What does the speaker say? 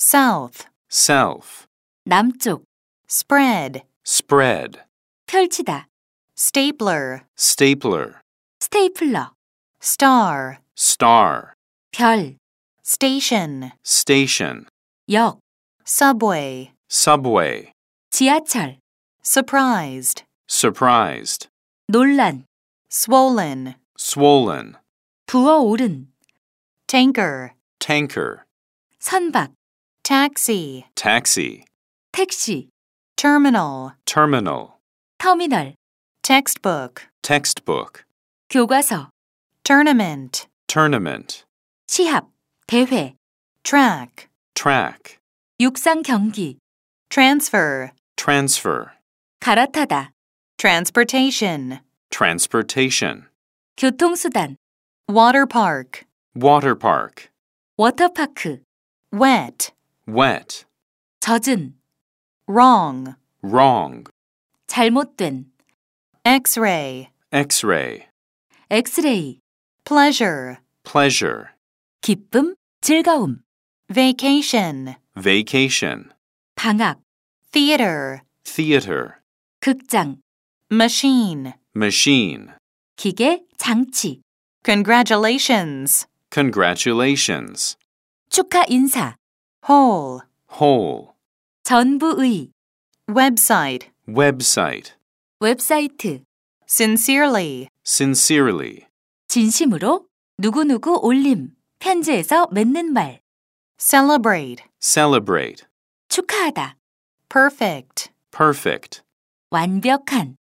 south, south, 남쪽, spread, spread, 펼치다, stapler, stapler, 스테이플러, star, star, 별, station, station, 역, subway, subway, 지하철, surprised, surprised, 논란, swollen, swollen, 부어오른, tanker, tanker, 선박, taxi, taxi, 택시, terminal, terminal, 터미널, textbook, textbook, 교과서, tournament, tournament, 시합, 대회, track, track, 육상 경기, transfer, transfer, 갈아타다, transportation, transportation, 교통수단, water park, water park, 워터파크, wet, wet, 젖은, wrong, wrong, 잘못된, x-ray, x-ray, 엑스레이, pleasure, pleasure, 기쁨, 즐거움, vacation, vacation, 방학, theater, theater, 극장, machine, machine, 기계, 장치, congratulations, congratulations, 축하 인사, whole, whole, 전부의, website, website, 웹사이트, sincerely, sincerely, 진심으로, 누구누구 올림, 편지에서 맺는 말, celebrate, celebrate, 축하하다, perfect, perfect, 완벽한,